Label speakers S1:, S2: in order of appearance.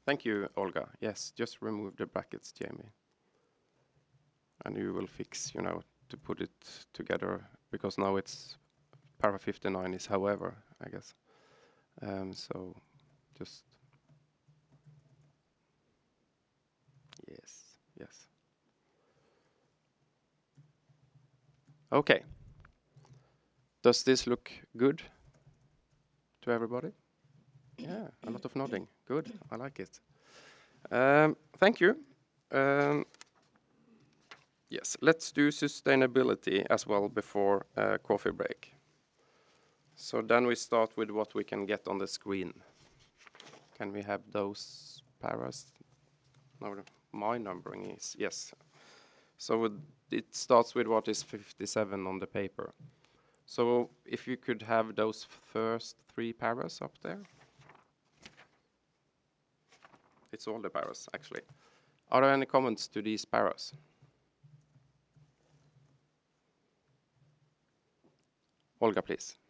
S1: Thank you, Olga. Yes, just remove the brackets, Jamie. And you will fix, to put it together, because now it's paragraph 59 is however, I guess. So just, yes, yes. Okay. Does this look good to everybody? Yeah, a lot of nodding. Good, I like it. Thank you. Yes, let's do sustainability as well before coffee break. So then we start with what we can get on the screen. Can we have those paras? No, my numbering is, yes. So it starts with what is 57 on the paper. So if you could have those first 3 paras up there. It's all the paras, actually. Are there any comments to these paras? Olga, please.